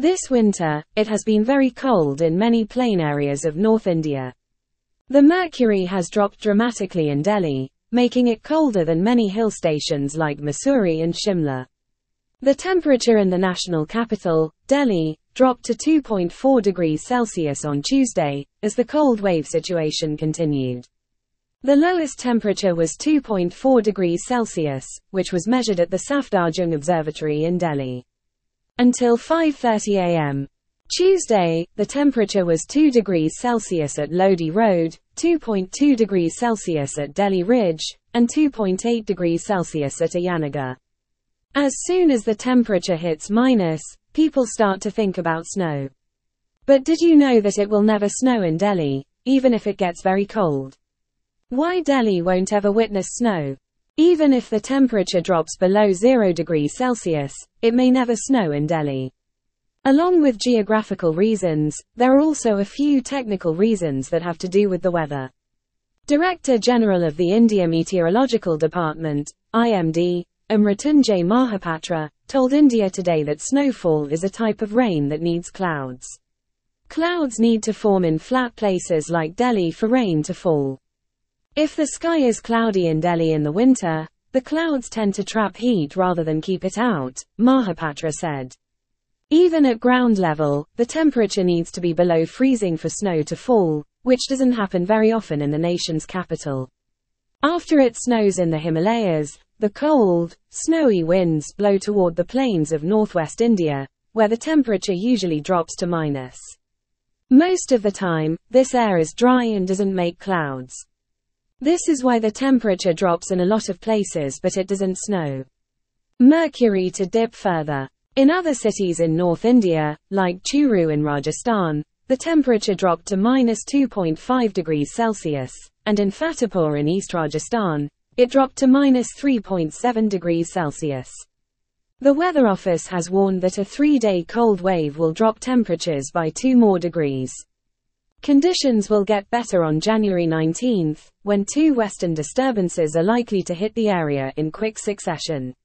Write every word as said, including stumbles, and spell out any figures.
This winter, it has been very cold in many plain areas of North India. The mercury has dropped dramatically in Delhi, making it colder than many hill stations like Mussoorie and Shimla. The temperature in the national capital, Delhi, dropped to two point four degrees Celsius on Tuesday, as the cold wave situation continued. The lowest temperature was two point four degrees Celsius, which was measured at the Safdarjung Observatory in Delhi. Until five thirty a m Tuesday, the temperature was two degrees Celsius at Lodi Road, two point two degrees Celsius at Delhi Ridge, and two point eight degrees Celsius at Ayanagar. As soon as the temperature hits minus, people start to think about snow. But did you know that it will never snow in Delhi, even if it gets very cold? Why Delhi won't ever witness snow? Even if the temperature drops below zero degrees Celsius, it may never snow in Delhi. Along with geographical reasons, there are also a few technical reasons that have to do with the weather. Director General of the India Meteorological Department, I M D, Amrityunjay Mahapatra, told India Today that snowfall is a type of rain that needs clouds. Clouds need to form in flat places like Delhi for rain to fall. If the sky is cloudy in Delhi in the winter, the clouds tend to trap heat rather than keep it out, Mahapatra said. Even at ground level, the temperature needs to be below freezing for snow to fall, which doesn't happen very often in the nation's capital. After it snows in the Himalayas, the cold, snowy winds blow toward the plains of northwest India, where the temperature usually drops to minus. Most of the time, this air is dry and doesn't make clouds. This is why the temperature drops in a lot of places but it doesn't snow. Mercury to dip further. In other cities in North India, like Churu in Rajasthan, the temperature dropped to minus two point five degrees Celsius, and in Fatehpur in East Rajasthan, it dropped to minus three point seven degrees Celsius. The Weather Office has warned that a three-day cold wave will drop temperatures by two more degrees. Conditions will get better on January nineteenth, when two western disturbances are likely to hit the area in quick succession.